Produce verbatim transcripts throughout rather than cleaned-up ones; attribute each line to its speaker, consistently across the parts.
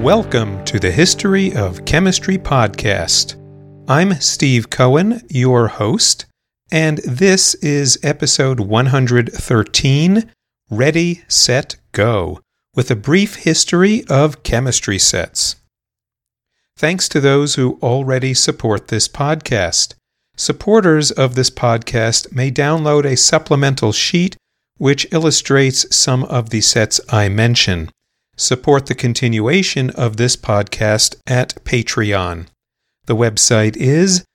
Speaker 1: Welcome to the History of Chemistry podcast. I'm Steve Cohen, your host, and this is episode one hundred thirteen, Ready, Set, Go, with a brief history of chemistry sets. Thanks to those who already support this podcast. Supporters of this podcast may download a supplemental sheet which illustrates some of the sets I mention. Support the continuation of this podcast at Patreon. The website is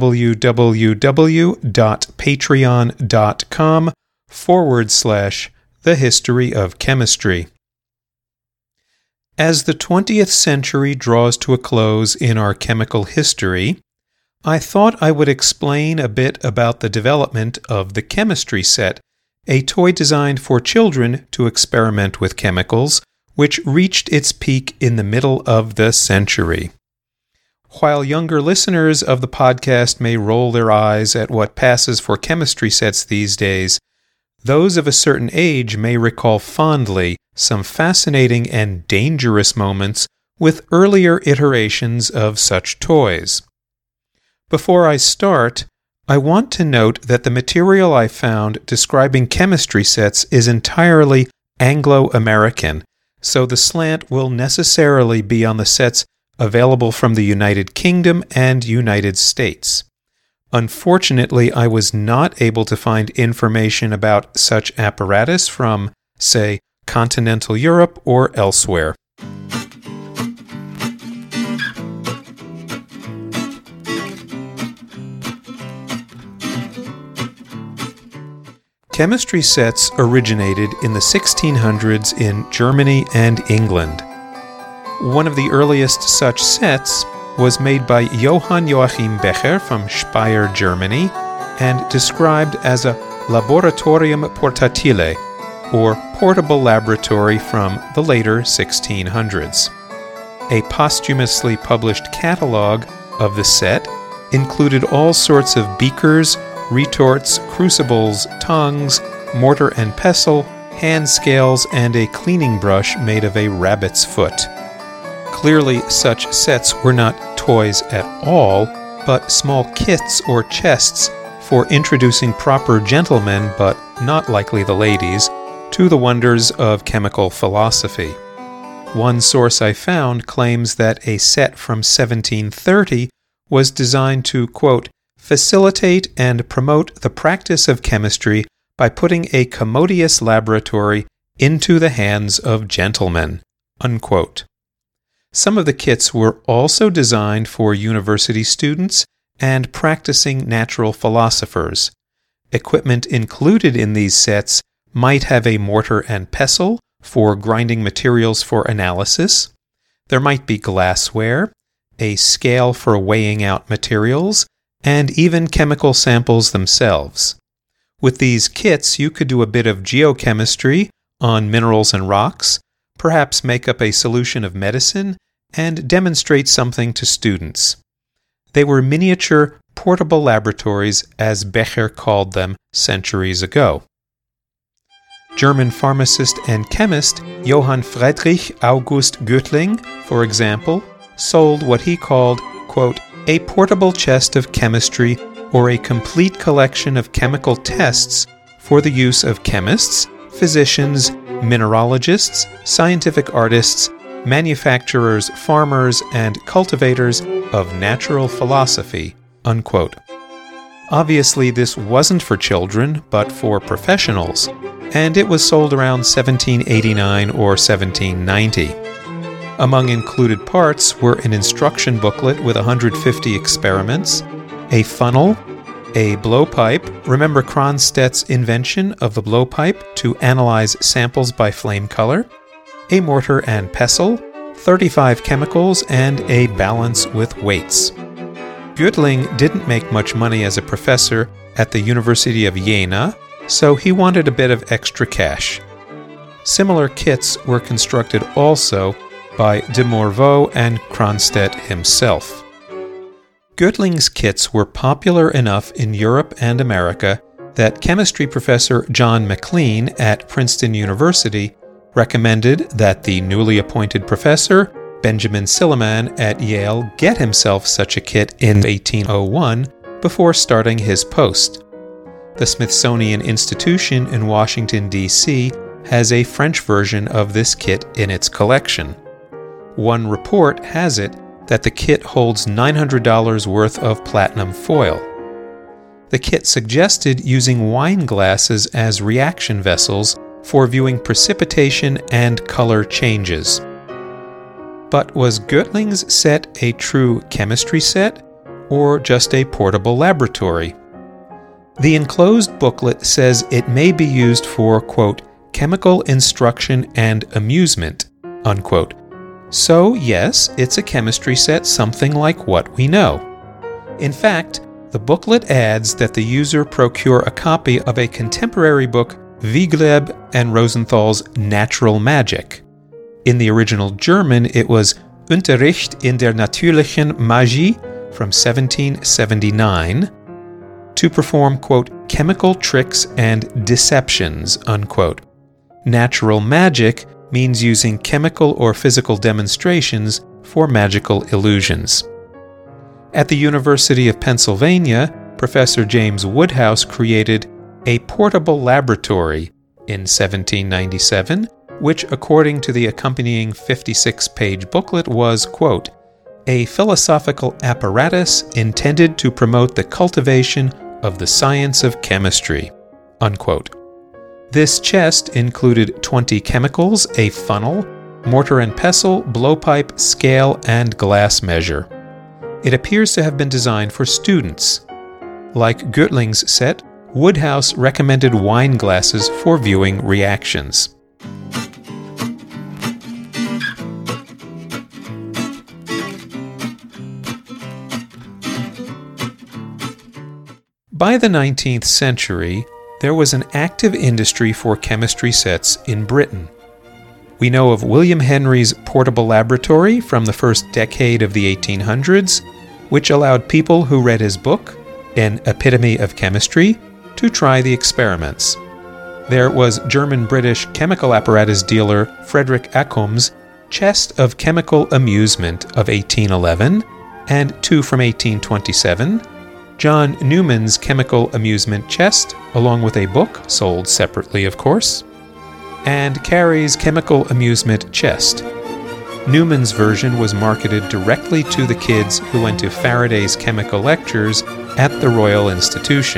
Speaker 1: www.patreon.com forward slash the history of chemistry. As the twentieth century draws to a close in our chemical history, I thought I would explain a bit about the development of the chemistry set, a toy designed for children to experiment with chemicals, which reached its peak in the middle of the century. While younger listeners of the podcast may roll their eyes at what passes for chemistry sets these days, those of a certain age may recall fondly some fascinating and dangerous moments with earlier iterations of such toys. Before I start, I want to note that the material I found describing chemistry sets is entirely Anglo-American, so the slant will necessarily be on the sets available from the United Kingdom and United States. Unfortunately, I was not able to find information about such apparatus from, say, continental Europe or elsewhere. Chemistry sets originated in the sixteen hundreds in Germany and England. One of the earliest such sets was made by Johann Joachim Becher from Speyer, Germany, and described as a Laboratorium Portatile, or portable laboratory from the later sixteen hundreds. A posthumously published catalog of the set included all sorts of beakers, retorts, crucibles, tongues, mortar and pestle, hand scales, and a cleaning brush made of a rabbit's foot. Clearly, such sets were not toys at all, but small kits or chests for introducing proper gentlemen, but not likely the ladies, to the wonders of chemical philosophy. One source I found claims that a set from seventeen thirty was designed to, quote, facilitate and promote the practice of chemistry by putting a commodious laboratory into the hands of gentlemen, unquote. Some of the kits were also designed for university students and practicing natural philosophers. Equipment included in these sets might have a mortar and pestle for grinding materials for analysis. There might be glassware, a scale for weighing out materials, and even chemical samples themselves. With these kits, you could do a bit of geochemistry on minerals and rocks, perhaps make up a solution of medicine, and demonstrate something to students. They were miniature, portable laboratories, as Becher called them centuries ago. German pharmacist and chemist Johann Friedrich August Göttling, for example, sold what he called, quote, a portable chest of chemistry or a complete collection of chemical tests for the use of chemists, physicians, mineralogists, scientific artists, manufacturers, farmers, and cultivators of natural philosophy, unquote. Obviously, this wasn't for children, but for professionals, and it was sold around seventeen eighty-nine or seventeen ninety. Among included parts were an instruction booklet with one hundred fifty experiments, a funnel, a blowpipe. Remember Cronstedt's invention of the blowpipe to analyze samples by flame color, a mortar and pestle, thirty-five chemicals, and a balance with weights. Göttling didn't make much money as a professor at the University of Jena, so he wanted a bit of extra cash. Similar kits were constructed also by de Morveau and Cronstedt himself. Göttling's kits were popular enough in Europe and America that chemistry professor John McLean at Princeton University recommended that the newly appointed professor Benjamin Silliman at Yale get himself such a kit in eighteen oh one before starting his post. The Smithsonian Institution in Washington, D C has a French version of this kit in its collection. One report has it that the kit holds nine hundred dollars worth of platinum foil. The kit suggested using wine glasses as reaction vessels for viewing precipitation and color changes. But was Göttling's set a true chemistry set, or just a portable laboratory? The enclosed booklet says it may be used for, quote, chemical instruction and amusement, unquote. So, yes, it's a chemistry set, something like what we know. In fact, the booklet adds that the user procure a copy of a contemporary book, Wiegleb and Rosenthal's Natural Magic. In the original German, it was Unterricht in der natürlichen Magie from seventeen seventy-nine, to perform, quote, chemical tricks and deceptions, unquote. Natural magic means using chemical or physical demonstrations for magical illusions. At the University of Pennsylvania, Professor James Woodhouse created a portable laboratory in seventeen ninety-seven, which, according to the accompanying fifty-six page booklet, was, quote, a philosophical apparatus intended to promote the cultivation of the science of chemistry, unquote. This chest included twenty chemicals, a funnel, mortar and pestle, blowpipe, scale, and glass measure. It appears to have been designed for students. Like Göttling's set, Woodhouse recommended wine glasses for viewing reactions. By the nineteenth century, there was an active industry for chemistry sets in Britain. We know of William Henry's portable laboratory from the first decade of the eighteen hundreds, which allowed people who read his book, An Epitome of Chemistry, to try the experiments. There was German-British chemical apparatus dealer Frederick Accum's Chest of Chemical Amusement of eighteen eleven, and two from eighteen twenty-seven, John Newman's Chemical Amusement Chest, along with a book, sold separately of course, and Carey's Chemical Amusement Chest. Newman's version was marketed directly to the kids who went to Faraday's chemical lectures at the Royal Institution.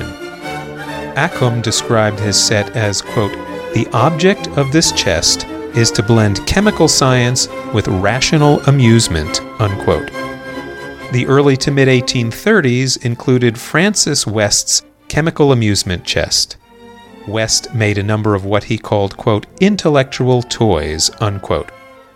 Speaker 1: Accum described his set as, quote, the object of this chest is to blend chemical science with rational amusement, unquote. The early to mid eighteen thirties included Francis West's Chemical Amusement Chest. West made a number of what he called, quote, intellectual toys, unquote.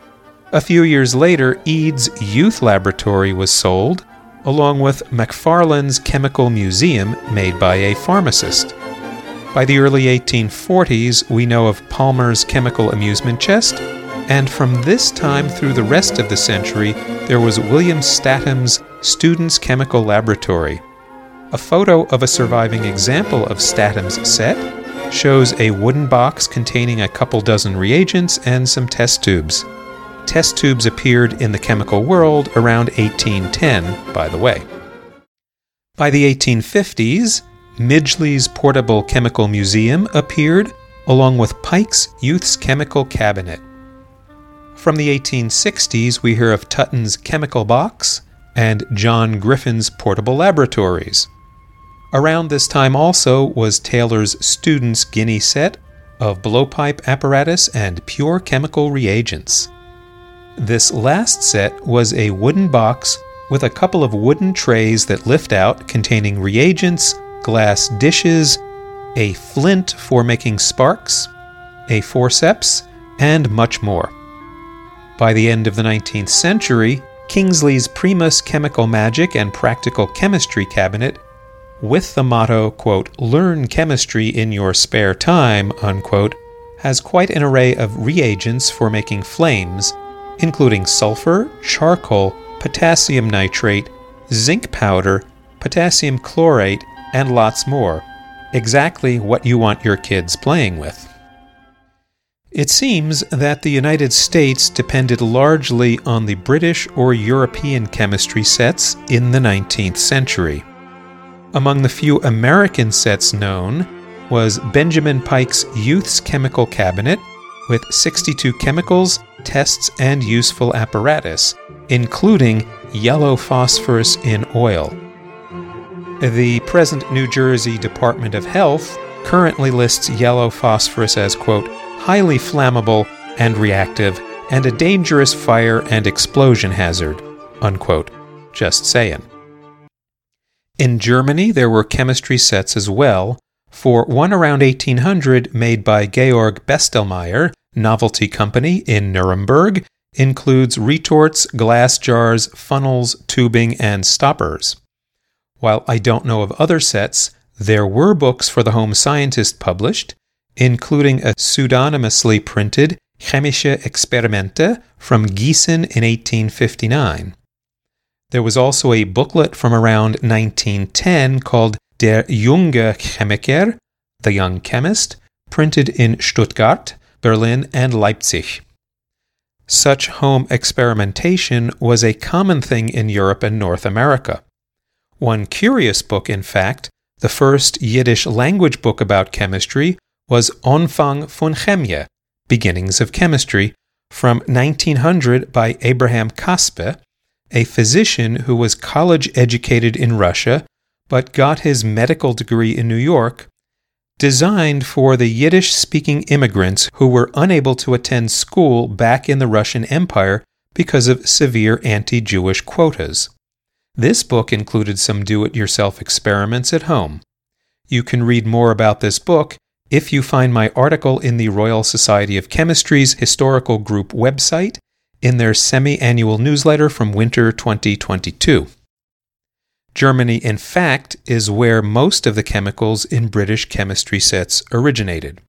Speaker 1: A few years later, Eads Youth Laboratory was sold, along with McFarlane's Chemical Museum made by a pharmacist. By the early eighteen forties, we know of Palmer's Chemical Amusement Chest, and from this time through the rest of the century, there was William Statham's Students' Chemical Laboratory. A photo of a surviving example of Statham's set shows a wooden box containing a couple dozen reagents and some test tubes. Test tubes appeared in the chemical world around eighteen ten, by the way. By the eighteen fifties, Midgley's Portable Chemical Museum appeared, along with Pike's Youth's Chemical Cabinet. From the eighteen sixties, we hear of Tutton's Chemical Box and John Griffin's Portable Laboratories. Around this time also was Taylor's Students' Guinea set of blowpipe apparatus and pure chemical reagents. This last set was a wooden box with a couple of wooden trays that lift out containing reagents, glass dishes, a flint for making sparks, a forceps, and much more. By the end of the nineteenth century, Kingsley's Primus Chemical Magic and Practical Chemistry Cabinet, with the motto, quote, learn chemistry in your spare time, unquote, has quite an array of reagents for making flames, including sulfur, charcoal, potassium nitrate, zinc powder, potassium chlorate, and lots more. Exactly what you want your kids playing with. It seems that the United States depended largely on the British or European chemistry sets in the nineteenth century. Among the few American sets known was Benjamin Pike's Youth's Chemical Cabinet with sixty-two chemicals, tests, and useful apparatus, including yellow phosphorus in oil. The present New Jersey Department of Health currently lists yellow phosphorus as, quote, highly flammable and reactive and a dangerous fire and explosion hazard, unquote. Just saying. In Germany, there were chemistry sets as well, for one around eighteen hundred made by Georg Bestelmeyer, Novelty Company in Nuremberg, includes retorts, glass jars, funnels, tubing, and stoppers. While I don't know of other sets, there were books for the home scientist published, including a pseudonymously printed Chemische Experimente from Gießen in eighteen fifty-nine. There was also a booklet from around nineteen ten called Der junge Chemiker, The Young Chemist, printed in Stuttgart, Berlin, and Leipzig. Such home experimentation was a common thing in Europe and North America. One curious book, in fact, the first Yiddish language book about chemistry, was Anfang von Chemie, Beginnings of Chemistry, from nineteen hundred by Abraham Kaspe, a physician who was college-educated in Russia but got his medical degree in New York, designed for the Yiddish-speaking immigrants who were unable to attend school back in the Russian Empire because of severe anti-Jewish quotas. This book included some do-it-yourself experiments at home. You can read more about this book if you find my article in the Royal Society of Chemistry's Historical Group website in their semi-annual newsletter from winter twenty twenty-two. Germany, in fact, is where most of the chemicals in British chemistry sets originated.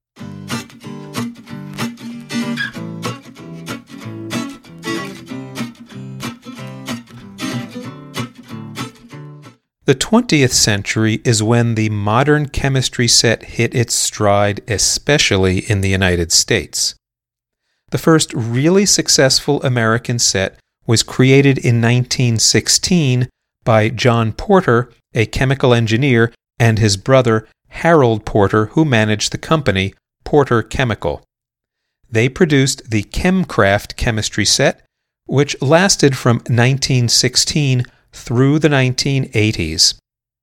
Speaker 1: The twentieth century is when the modern chemistry set hit its stride, especially in the United States. The first really successful American set was created in nineteen sixteen by John Porter, a chemical engineer, and his brother Harold Porter, who managed the company, Porter Chemical. They produced the Chemcraft chemistry set, which lasted from nineteen sixteen through the nineteen eighties.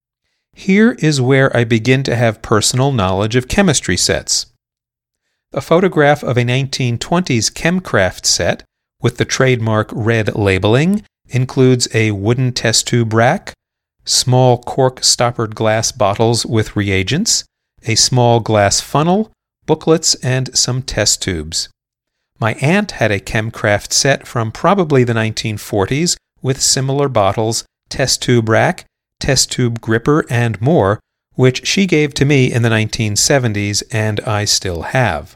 Speaker 1: Here is where I begin to have personal knowledge of chemistry sets. A photograph of a nineteen twenties Chemcraft set with the trademark red labeling includes a wooden test tube rack, small cork-stoppered glass bottles with reagents, a small glass funnel, booklets, and some test tubes. My aunt had a Chemcraft set from probably the nineteen forties with similar bottles, test tube rack, test tube gripper, and more, which she gave to me in the nineteen seventies and I still have.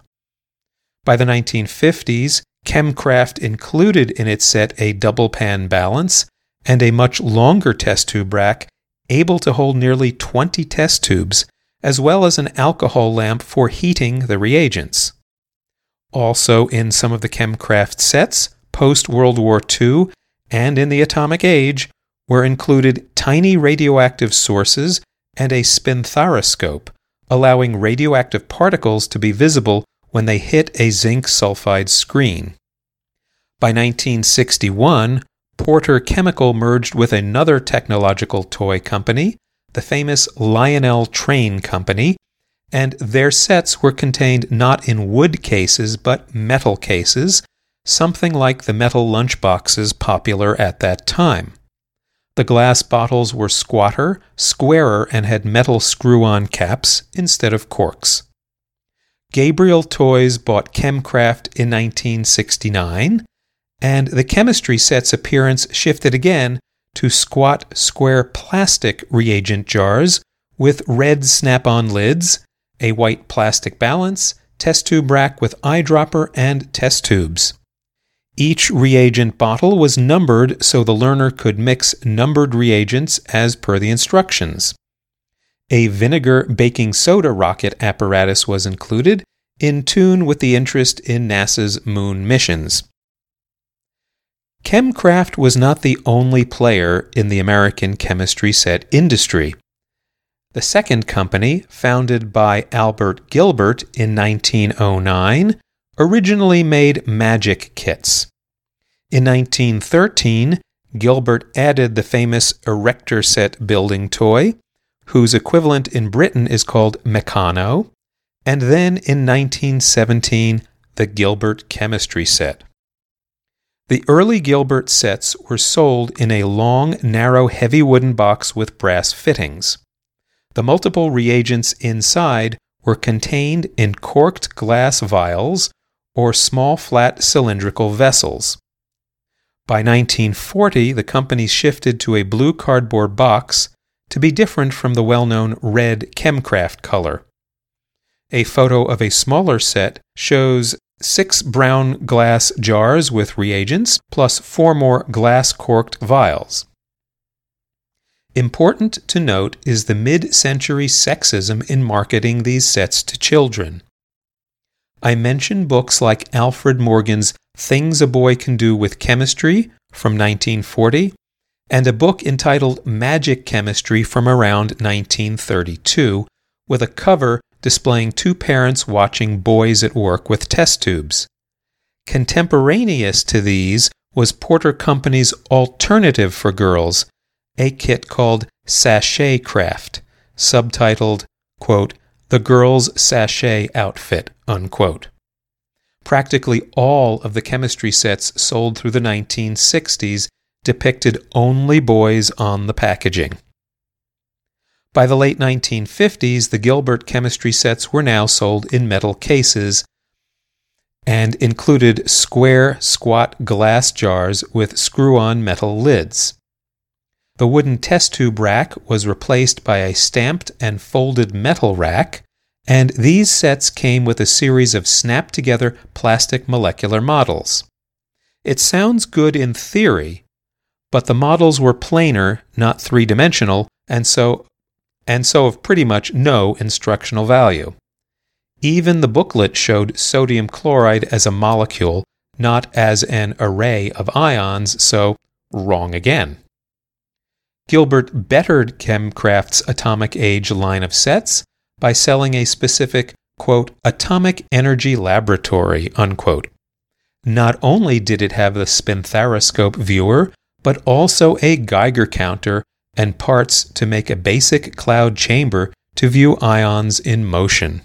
Speaker 1: By the nineteen fifties, Chemcraft included in its set a double pan balance and a much longer test tube rack able to hold nearly twenty test tubes, as well as an alcohol lamp for heating the reagents. Also in some of the Chemcraft sets, post-World War Two, and in the atomic age, were included tiny radioactive sources and a spinthariscope, allowing radioactive particles to be visible when they hit a zinc sulfide screen. By nineteen sixty-one, Porter Chemical merged with another technological toy company, the famous Lionel Train Company, and their sets were contained not in wood cases but metal cases, something like the metal lunchboxes popular at that time. The glass bottles were squatter, squarer, and had metal screw-on caps instead of corks. Gabriel Toys bought Chemcraft in nineteen sixty-nine, and the chemistry set's appearance shifted again to squat, square plastic reagent jars with red snap-on lids, a white plastic balance, test tube rack with eyedropper, and test tubes. Each reagent bottle was numbered so the learner could mix numbered reagents as per the instructions. A vinegar baking soda rocket apparatus was included, in tune with the interest in NASA's moon missions. Chemcraft was not the only player in the American chemistry set industry. The second company, founded by Albert Gilbert in nineteen oh nine, originally made magic kits. In nineteen thirteen, Gilbert added the famous Erector set building toy, whose equivalent in Britain is called Meccano, and then in nineteen seventeen, the Gilbert chemistry set. The early Gilbert sets were sold in a long, narrow, heavy wooden box with brass fittings. The multiple reagents inside were contained in corked glass vials or small flat cylindrical vessels. By nineteen forty, the company shifted to a blue cardboard box to be different from the well-known red Chemcraft color. A photo of a smaller set shows six brown glass jars with reagents plus four more glass-corked vials. Important to note is the mid-century sexism in marketing these sets to children. I mention books like Alfred Morgan's Things a Boy Can Do with Chemistry from nineteen forty and a book entitled Magic Chemistry from around nineteen thirty-two with a cover displaying two parents watching boys at work with test tubes. Contemporaneous to these was Porter Company's alternative for girls, a kit called Sachet Craft, subtitled, quote, The Girl's Sachet Outfit, unquote. Practically all of the chemistry sets sold through the nineteen sixties depicted only boys on the packaging. By the late nineteen fifties, the Gilbert chemistry sets were now sold in metal cases and included square, squat glass jars with screw-on metal lids. The wooden test tube rack was replaced by a stamped and folded metal rack, and these sets came with a series of snap-together plastic molecular models. It sounds good in theory, but the models were planar, not three-dimensional, and so and so of pretty much no instructional value. Even the booklet showed sodium chloride as a molecule, not as an array of ions, so wrong again. Gilbert bettered Chemcraft's Atomic Age line of sets by selling a specific, quote, atomic energy laboratory, unquote. Not only did it have the spinthariscope viewer, but also a Geiger counter and parts to make a basic cloud chamber to view ions in motion.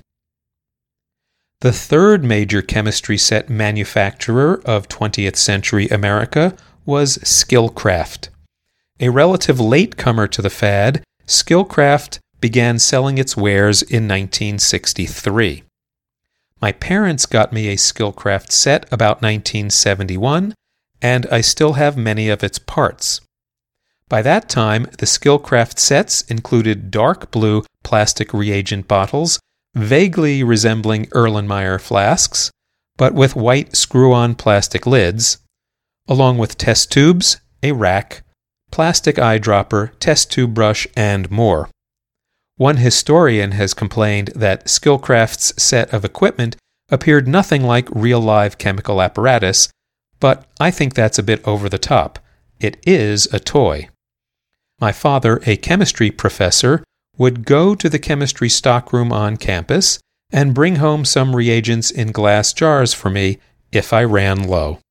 Speaker 1: The third major chemistry set manufacturer of twentieth century America was Skillcraft. A relative latecomer to the fad, Skillcraft began selling its wares in nineteen sixty-three. My parents got me a Skillcraft set about nineteen seventy-one, and I still have many of its parts. By that time, the Skillcraft sets included dark blue plastic reagent bottles, vaguely resembling Erlenmeyer flasks, but with white screw-on plastic lids, along with test tubes, a rack, plastic eyedropper, test tube brush, and more. One historian has complained that Skillcraft's set of equipment appeared nothing like real live chemical apparatus, but I think that's a bit over the top. It is a toy. My father, a chemistry professor, would go to the chemistry stockroom on campus and bring home some reagents in glass jars for me if I ran low.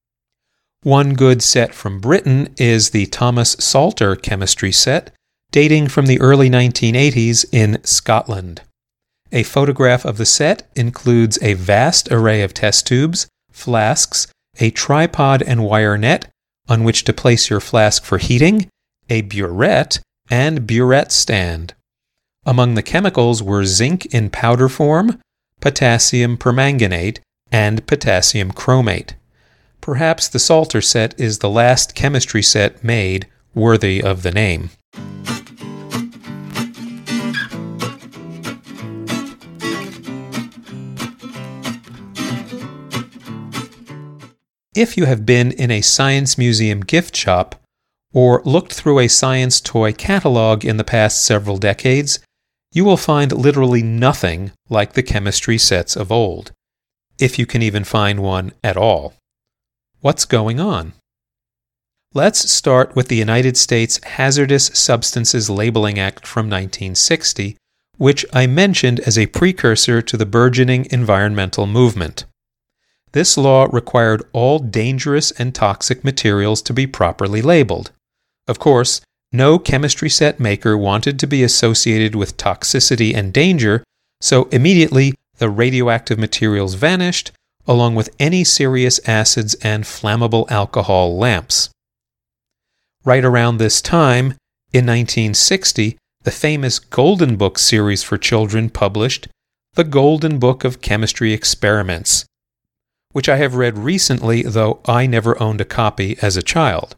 Speaker 1: One good set from Britain is the Thomas Salter chemistry set, dating from the early nineteen eighties in Scotland. A photograph of the set includes a vast array of test tubes, flasks, a tripod and wire net on which to place your flask for heating, a burette, and burette stand. Among the chemicals were zinc in powder form, potassium permanganate, and potassium chromate. Perhaps the Salter set is the last chemistry set made worthy of the name. If you have been in a science museum gift shop or looked through a science toy catalog in the past several decades, you will find literally nothing like the chemistry sets of old, if you can even find one at all. What's going on? Let's start with the United States Hazardous Substances Labeling Act from nineteen sixty, which I mentioned as a precursor to the burgeoning environmental movement. This law required all dangerous and toxic materials to be properly labeled. Of course, no chemistry set maker wanted to be associated with toxicity and danger, so immediately the radioactive materials vanished, along with any serious acids and flammable alcohol lamps. Right around this time, in nineteen sixty, the famous Golden Book series for children published The Golden Book of Chemistry Experiments, which I have read recently, though I never owned a copy as a child.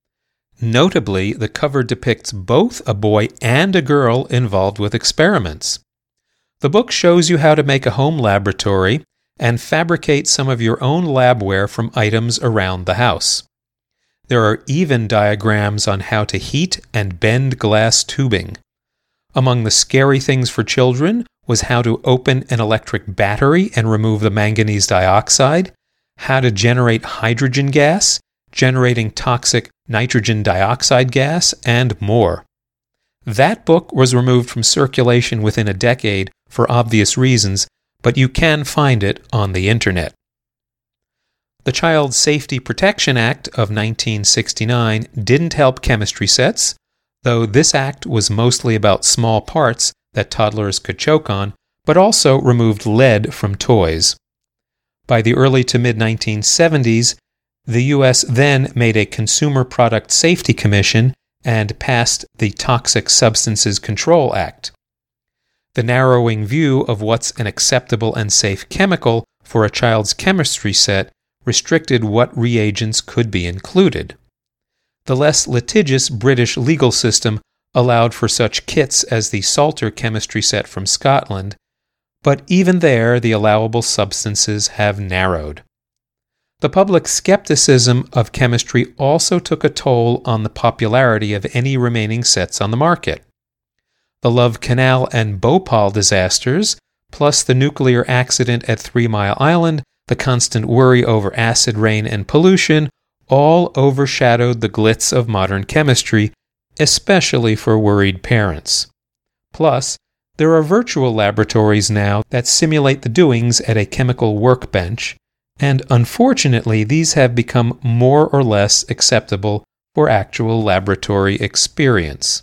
Speaker 1: Notably, the cover depicts both a boy and a girl involved with experiments. The book shows you how to make a home laboratory and fabricate some of your own labware from items around the house. There are even diagrams on how to heat and bend glass tubing. Among the scary things for children was how to open an electric battery and remove the manganese dioxide, how to generate hydrogen gas, generating toxic nitrogen dioxide gas, and more. That book was removed from circulation within a decade for obvious reasons, but you can find it on the internet. The Child Safety Protection Act of nineteen sixty-nine didn't help chemistry sets, though this act was mostly about small parts that toddlers could choke on, but also removed lead from toys. By the early to mid nineteen seventies, the U S then made a Consumer Product Safety Commission and passed the Toxic Substances Control Act. The narrowing view of what's an acceptable and safe chemical for a child's chemistry set restricted what reagents could be included. The less litigious British legal system allowed for such kits as the Salter chemistry set from Scotland, but even there the allowable substances have narrowed. The public skepticism of chemistry also took a toll on the popularity of any remaining sets on the market. The Love Canal and Bhopal disasters, plus the nuclear accident at Three Mile Island, the constant worry over acid rain and pollution, all overshadowed the glitz of modern chemistry, especially for worried parents. Plus, there are virtual laboratories now that simulate the doings at a chemical workbench, and unfortunately these have become more or less acceptable for actual laboratory experience.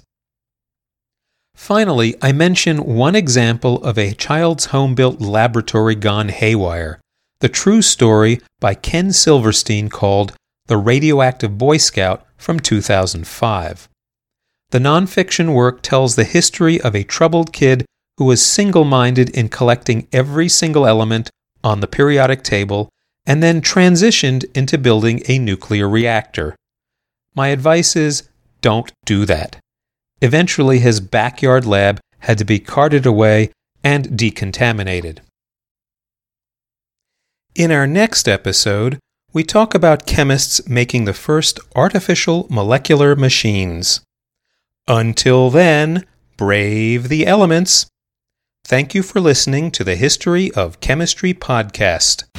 Speaker 1: Finally, I mention one example of a child's home-built laboratory gone haywire, the true story by Ken Silverstein called The Radioactive Boy Scout from two thousand five. The nonfiction work tells the history of a troubled kid who was single-minded in collecting every single element on the periodic table and then transitioned into building a nuclear reactor. My advice is, don't do that. Eventually, his backyard lab had to be carted away and decontaminated. In our next episode, we talk about chemists making the first artificial molecular machines. Until then, brave the elements. Thank you for listening to the History of Chemistry podcast.